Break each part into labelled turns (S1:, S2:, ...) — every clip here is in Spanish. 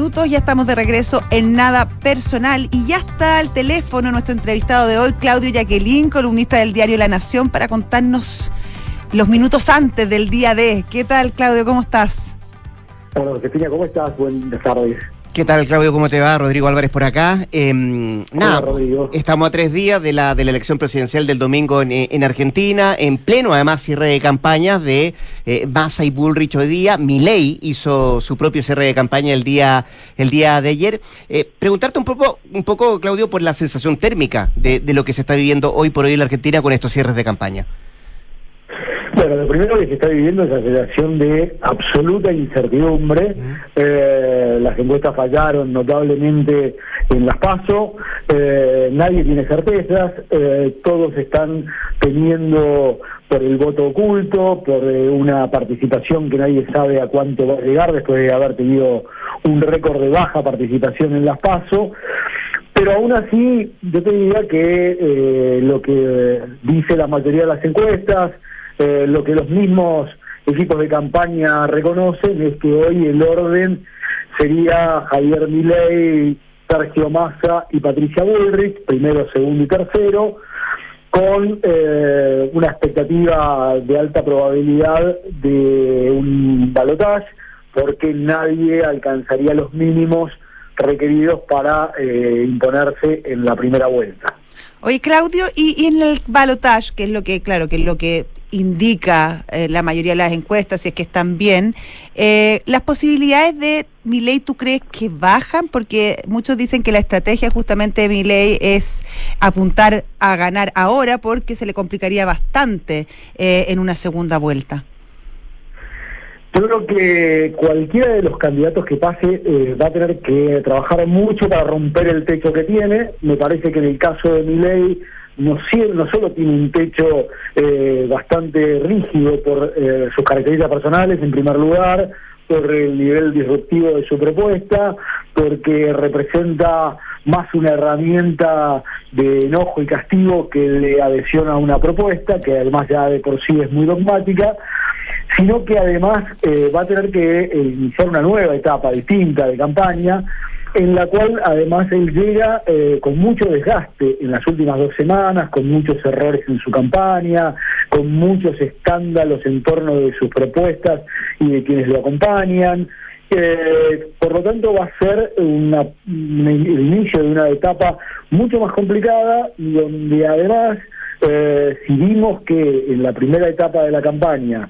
S1: minutos. Ya estamos de regreso en Nada Personal y ya está al teléfono nuestro entrevistado de hoy, Claudio Yaquelín, columnista del diario La Nación, para contarnos los minutos antes del día D. ¿Qué tal, Claudio? ¿Cómo estás?
S2: Hola, Josefina, ¿cómo estás? Buenas tardes.
S3: ¿Qué tal, Claudio? ¿Cómo te va? Rodrigo Álvarez por acá.
S2: Hola, Rodrigo.
S3: Estamos a 3 días de la elección presidencial del domingo en Argentina, en pleno, además, cierre de campañas de Massa y Bullrich hoy día. Milei hizo su propio cierre de campaña el día de ayer. Preguntarte un poco, Claudio, por la sensación térmica de lo que se está viviendo hoy por hoy en la Argentina con estos cierres de campaña.
S2: Bueno, lo primero que se está viviendo es la sensación de absoluta incertidumbre. Las encuestas fallaron notablemente en las PASO, nadie tiene certezas, todos están temiendo por el voto oculto, por una participación que nadie sabe a cuánto va a llegar después de haber tenido un récord de baja participación en las PASO. Pero aún así, yo te diría que lo que dice la mayoría de las encuestas, lo que los mismos equipos de campaña reconocen es que hoy el orden sería Javier Milei, Sergio Massa y Patricia Bullrich, primero, segundo y tercero, con una expectativa de alta probabilidad de un balotaje, porque nadie alcanzaría los mínimos requeridos para imponerse en la primera vuelta.
S1: Oye, Claudio, y en el balotaje, que es lo que, claro, que es lo que indica la mayoría de las encuestas, si es que están bien, las posibilidades de Milei, ¿tú crees que bajan? Porque muchos dicen que la estrategia justamente de Milei es apuntar a ganar ahora porque se le complicaría bastante en una segunda vuelta.
S2: Yo creo que cualquiera de los candidatos que pase va a tener que trabajar mucho para romper el techo que tiene. Me parece que en el caso de Milei no solo tiene un techo bastante rígido por sus características personales, en primer lugar, por el nivel disruptivo de su propuesta, porque representa más una herramienta de enojo y castigo que de adhesión a una propuesta, que además ya de por sí es muy dogmática, sino que además va a tener que iniciar una nueva etapa distinta de campaña, en la cual además él llega con mucho desgaste en las últimas 2 semanas, con muchos errores en su campaña, con muchos escándalos en torno de sus propuestas y de quienes lo acompañan. Por lo tanto va a ser el inicio de una etapa mucho más complicada, y donde además, si vimos que en la primera etapa de la campaña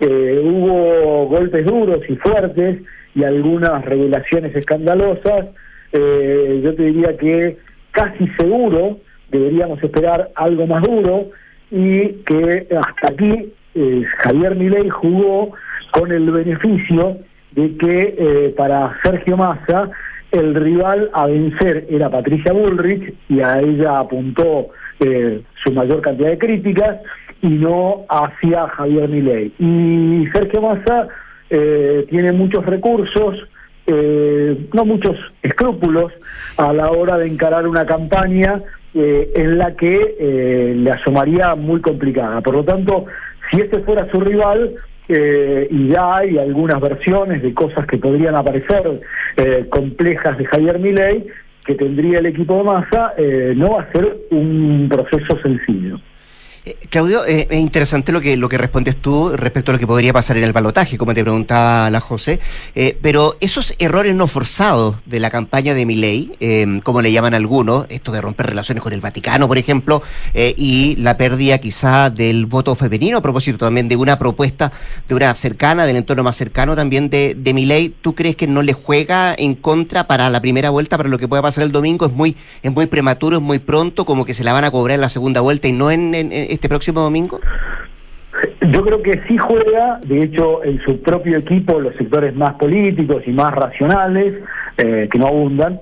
S2: hubo golpes duros y fuertes y algunas revelaciones escandalosas, yo te diría que casi seguro deberíamos esperar algo más duro, y que hasta aquí Javier Milei jugó con el beneficio de que para Sergio Massa el rival a vencer era Patricia Bullrich, y a ella apuntó su mayor cantidad de críticas, y no hacia Javier Milei. Y Sergio Massa tiene muchos recursos, no muchos escrúpulos a la hora de encarar una campaña en la que le asomaría muy complicada. Por lo tanto, si este fuera su rival, y ya hay algunas versiones de cosas que podrían aparecer complejas de Javier Milei que tendría el equipo de Massa, no va a ser un proceso sencillo.
S3: Claudio, es interesante lo que respondes tú respecto a lo que podría pasar en el balotaje, como te preguntaba la José, pero esos errores no forzados de la campaña de Milei, como le llaman algunos, esto de romper relaciones con el Vaticano, por ejemplo, y la pérdida quizá del voto femenino, a propósito también de una propuesta de una cercana, del entorno más cercano también de Milei, ¿tú crees que no le juega en contra para la primera vuelta, para lo que pueda pasar el domingo? Es muy prematuro, es muy pronto, como que se la van a cobrar en la segunda vuelta y no en este próximo domingo?
S2: Yo creo que sí juega, de hecho en su propio equipo, los sectores más políticos y más racionales, que no abundan,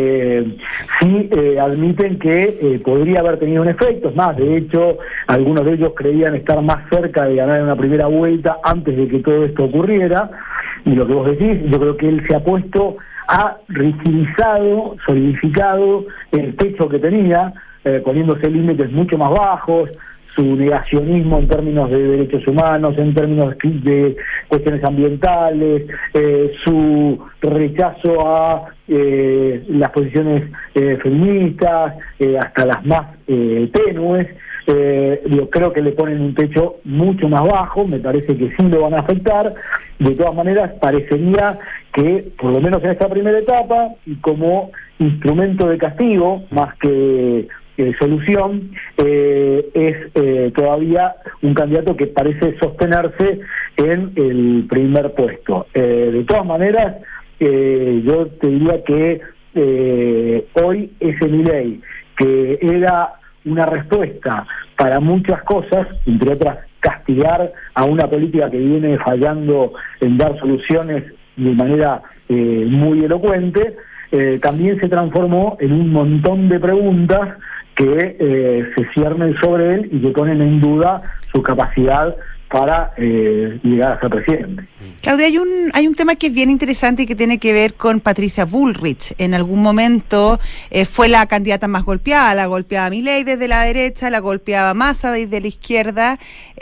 S2: sí admiten que podría haber tenido un efecto. Es más, de hecho, algunos de ellos creían estar más cerca de ganar en una primera vuelta antes de que todo esto ocurriera, y lo que vos decís, yo creo que él se ha rigidizado, solidificado el techo que tenía, poniéndose límites mucho más bajos, su negacionismo en términos de derechos humanos, en términos de cuestiones ambientales, su rechazo a las posiciones feministas, hasta las más tenues. Yo creo que le ponen un techo mucho más bajo, me parece que sí lo van a afectar. De todas maneras, parecería que, por lo menos en esta primera etapa, y como instrumento de castigo, más que solución, es todavía un candidato que parece sostenerse en el primer puesto. De todas maneras, yo te diría que hoy ese Milei, que era una respuesta para muchas cosas, entre otras castigar a una política que viene fallando en dar soluciones de manera muy elocuente, también se transformó en un montón de preguntas que se ciernen sobre él y que ponen en duda su capacidad para llegar a ser presidente.
S1: Claudia, hay un tema que es bien interesante y que tiene que ver con Patricia Bullrich. En algún momento fue la candidata más golpeada, la golpeaba Milei desde la derecha, la golpeaba Massa desde la izquierda,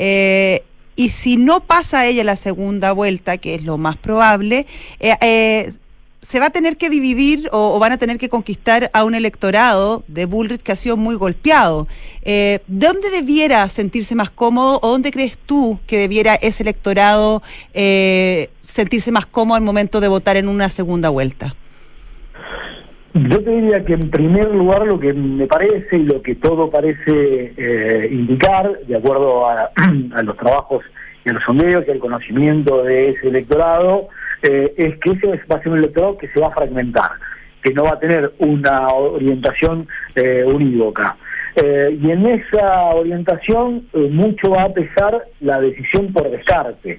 S1: y si no pasa ella la segunda vuelta, que es lo más probable, se va a tener que dividir o van a tener que conquistar a un electorado de Bullrich que ha sido muy golpeado. ¿Dónde debiera sentirse más cómodo o dónde crees tú que debiera ese electorado sentirse más cómodo al momento de votar en una segunda vuelta?
S2: Yo te diría que en primer lugar lo que me parece y lo que todo parece indicar, de acuerdo a los trabajos y a los sondeos y al conocimiento de ese electorado, es que ese va a ser un electorado que se va a fragmentar, que no va a tener una orientación unívoca. Y en esa orientación mucho va a pesar la decisión por descarte.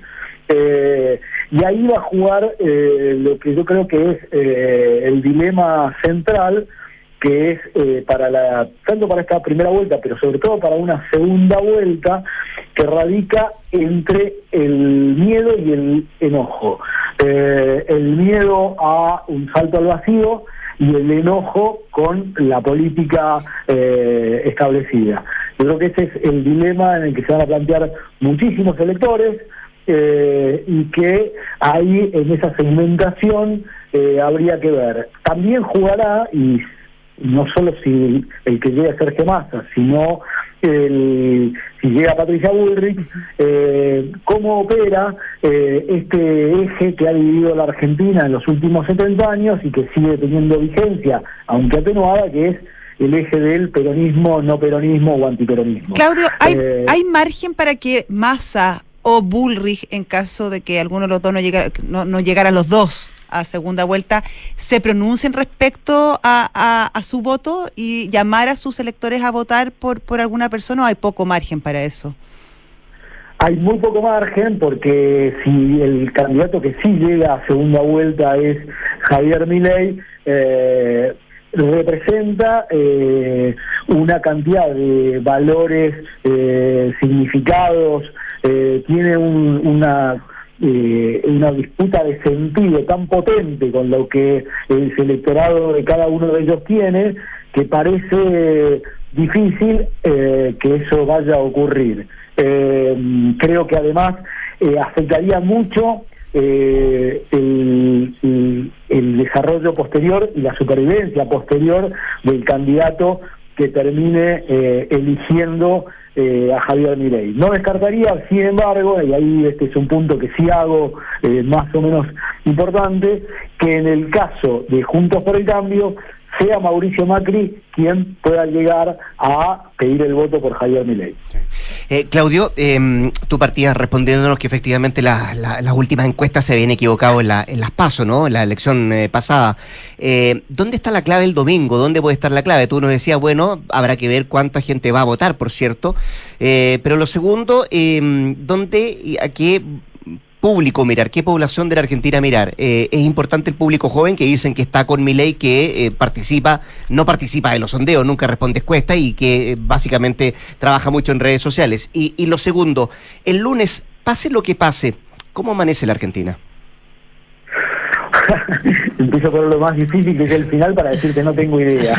S2: Y ahí va a jugar lo que yo creo que es el dilema central, que es tanto para esta primera vuelta, pero sobre todo para una segunda vuelta, que radica entre el miedo y el enojo. El miedo a un salto al vacío y el enojo con la política establecida. Yo creo que ese es el dilema en el que se van a plantear muchísimos electores, y que ahí en esa segmentación habría que ver. También jugará, y no solo si el que llega a Sergio Massa, sino si llega Patricia Bullrich, cómo opera este eje que ha dividido la Argentina en los últimos 70 años y que sigue teniendo vigencia, aunque atenuada, que es el eje del peronismo, no peronismo o antiperonismo.
S1: Claudio, ¿hay margen para que Massa o Bullrich, en caso de que alguno de los dos no llegara los dos a segunda vuelta, se pronuncien respecto a su voto y llamar a sus electores a votar por alguna persona, o hay poco margen para eso?
S2: Hay muy poco margen, porque si el candidato que sí llega a segunda vuelta es Javier Milei, representa una cantidad de valores, significados, tiene una disputa de sentido tan potente con lo que el electorado de cada uno de ellos tiene, que parece difícil que eso vaya a ocurrir. Creo que además afectaría mucho el desarrollo posterior y la supervivencia posterior del candidato que termine eligiendo a Javier Milei. No descartaría, sin embargo, y ahí este es un punto que sí hago más o menos importante, que en el caso de Juntos por el Cambio sea Mauricio Macri quien pueda llegar a pedir el voto por Javier Milei.
S3: Claudio, tú partías respondiéndonos que efectivamente las últimas encuestas se habían equivocado en las PASO, ¿no? En la elección pasada. ¿Dónde está la clave el domingo? ¿Dónde puede estar la clave? Tú nos decías, bueno, habrá que ver cuánta gente va a votar, por cierto. Pero lo segundo, ¿dónde y a qué público mirar, qué población de la Argentina mirar? Es importante el público joven, que dicen que está con Milei, que no participa de los sondeos, nunca responde encuestas y que básicamente trabaja mucho en redes sociales. Y lo segundo, el lunes, pase lo que pase, ¿cómo amanece la Argentina?
S2: empiezo por lo más difícil, que es el final, para decir que no tengo idea.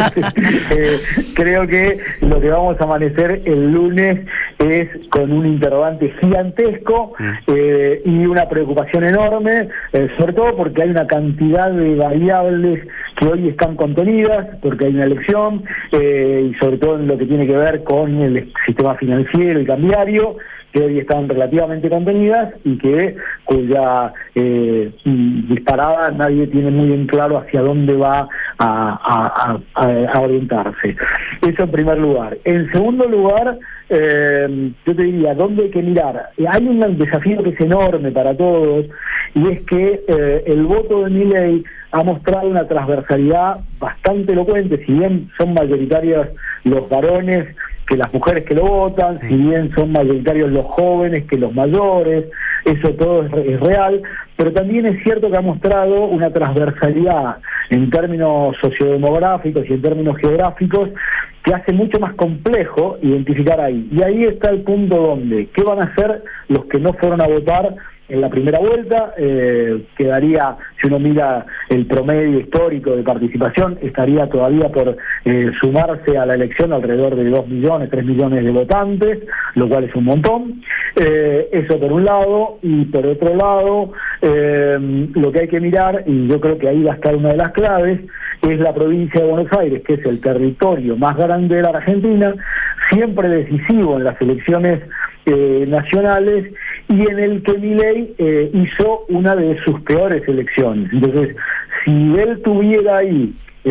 S2: Creo que lo que vamos a amanecer el lunes es con un interrogante gigantesco y una preocupación enorme, sobre todo porque hay una cantidad de variables que hoy están contenidas, porque hay una elección, y sobre todo en lo que tiene que ver con el sistema financiero y cambiario, que hoy están relativamente contenidas y que cuya disparada nadie tiene muy en claro hacia dónde va a orientarse. Eso en primer lugar. En segundo lugar, yo te diría, ¿dónde hay que mirar? Hay un desafío que es enorme para todos, y es que el voto de Milei ha mostrado una transversalidad bastante elocuente, si bien son mayoritarios los varones que las mujeres que lo votan, si bien son mayoritarios los jóvenes que los mayores, eso todo es real, pero también es cierto que ha mostrado una transversalidad en términos sociodemográficos y en términos geográficos que hace mucho más complejo identificar ahí. Y ahí está el punto donde, ¿qué van a hacer los que no fueron a votar en la primera vuelta? Quedaría, si uno mira el promedio histórico de participación, estaría todavía por sumarse a la elección alrededor de 2 millones, 3 millones de votantes, lo cual es un montón. Eso por un lado, y por otro lado, lo que hay que mirar, y yo creo que ahí va a estar una de las claves, es la provincia de Buenos Aires, que es el territorio más grande de la Argentina, siempre decisivo en las elecciones nacionales, y en el que Milei hizo una de sus peores elecciones. Entonces, si él tuviera ahí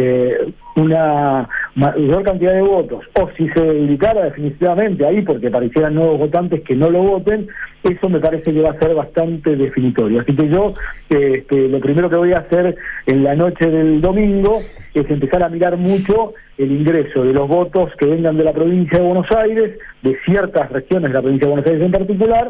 S2: una mayor cantidad de votos, o si se debilitara definitivamente ahí porque aparecieran nuevos votantes que no lo voten, eso me parece que va a ser bastante definitorio. Así que yo lo primero que voy a hacer en la noche del domingo es empezar a mirar mucho el ingreso de los votos que vengan de la provincia de Buenos Aires, de ciertas regiones de la provincia de Buenos Aires en particular,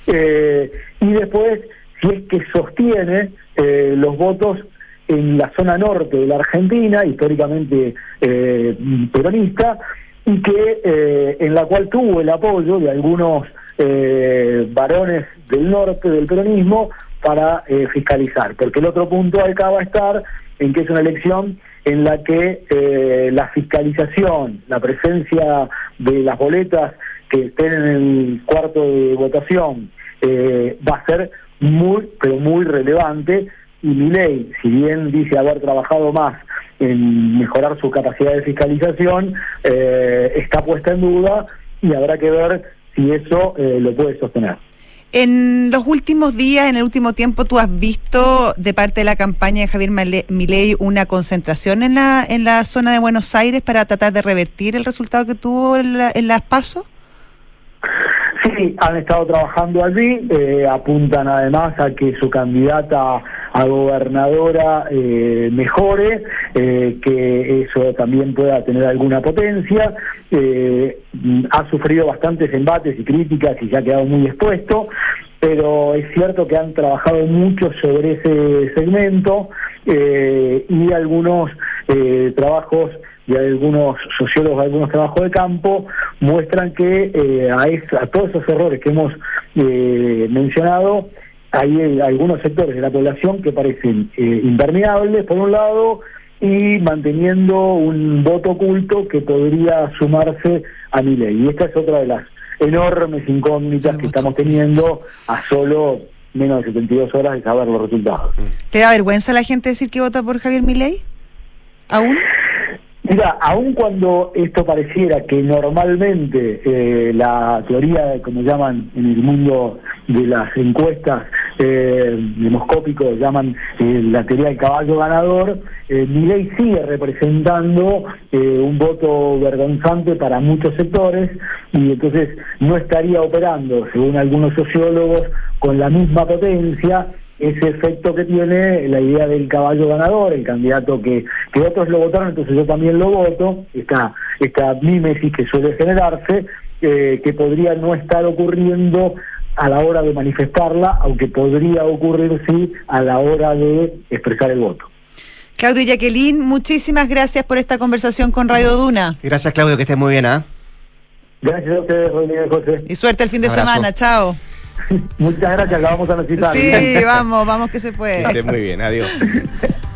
S2: y después, si es que sostiene los votos en la zona norte de la Argentina, históricamente peronista, y que en la cual tuvo el apoyo de algunos varones del norte del peronismo para fiscalizar, porque el otro punto acá va a estar en que es una elección en la que la fiscalización, la presencia de las boletas que estén en el cuarto de votación va a ser muy, pero muy relevante, y Milei, si bien dice haber trabajado más en mejorar su capacidad de fiscalización, está puesta en duda y habrá que ver si eso lo puede sostener.
S1: En los últimos días, en el último tiempo, ¿tú has visto de parte de la campaña de Javier Milei una concentración en la zona de Buenos Aires para tratar de revertir el resultado que tuvo en las PASO?
S2: Sí, han estado trabajando allí, apuntan además a que su candidata a gobernadora mejore, que eso también pueda tener alguna potencia. Ha sufrido bastantes embates y críticas y se ha quedado muy expuesto, pero es cierto que han trabajado mucho sobre ese segmento, y algunos trabajos de algunos sociólogos, algunos trabajos de campo, muestran que a todos esos errores que hemos mencionado, hay algunos sectores de la población que parecen impermeables, por un lado, y manteniendo un voto oculto que podría sumarse a Milei. Y esta es otra de las enormes incógnitas que estamos teniendo a solo menos de 72 horas de saber los resultados.
S1: ¿Te da vergüenza a la gente decir que vota por Javier Milei? ¿Aún?
S2: Mira, aun cuando esto pareciera que normalmente la teoría, como llaman en el mundo de las encuestas demoscópicos, llaman la teoría del caballo ganador, Milei sigue representando un voto vergonzante para muchos sectores, y entonces no estaría operando, según algunos sociólogos, con la misma potencia ese efecto que tiene la idea del caballo ganador, el candidato que otros lo votaron, entonces yo también lo voto, esta mímesis que suele generarse, que podría no estar ocurriendo a la hora de manifestarla, aunque podría ocurrir sí a la hora de expresar el voto.
S1: Claudio y Jacqueline, muchísimas gracias por esta conversación con Radio Duna.
S3: Gracias, Claudio, que estés muy bien, ¿ah?
S2: Gracias a ustedes, Rodríguez José.
S1: Y suerte el fin de semana, chao.
S2: Muchas gracias, la vamos a necesitar.
S1: Sí, vamos que se puede.
S4: Que esté muy bien, adiós.